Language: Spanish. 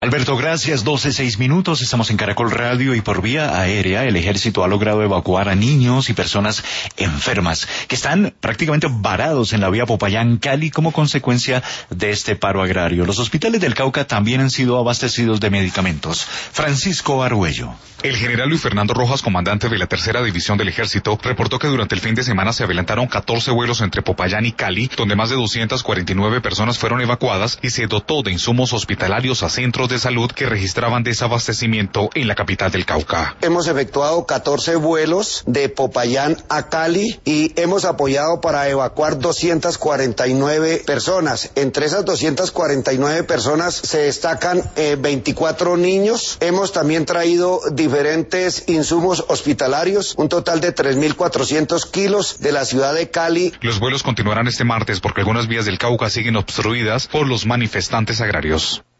Alberto, gracias. 12:06. Estamos en Caracol Radio y por vía aérea el ejército ha logrado evacuar a niños y personas enfermas que están prácticamente varados en la vía Popayán-Cali como consecuencia de este paro agrario. Los hospitales del Cauca también han sido abastecidos de medicamentos. Francisco Argüello. El general Luis Fernando Rojas, comandante de la Tercera División del Ejército, reportó que durante el fin de semana se adelantaron 14 vuelos entre Popayán y Cali, donde más de 249 personas fueron evacuadas y se dotó de insumos hospitalarios a centros de salud que registraban desabastecimiento en la capital del Cauca. Hemos efectuado 14 vuelos de Popayán a Cali y hemos apoyado para evacuar 249 personas. Entre esas 249 personas se destacan 24 niños. Hemos también traído diferentes insumos hospitalarios, un total de 3.400 kilos de la ciudad de Cali. Los vuelos continuarán este martes porque algunas vías del Cauca siguen obstruidas por los manifestantes agrarios.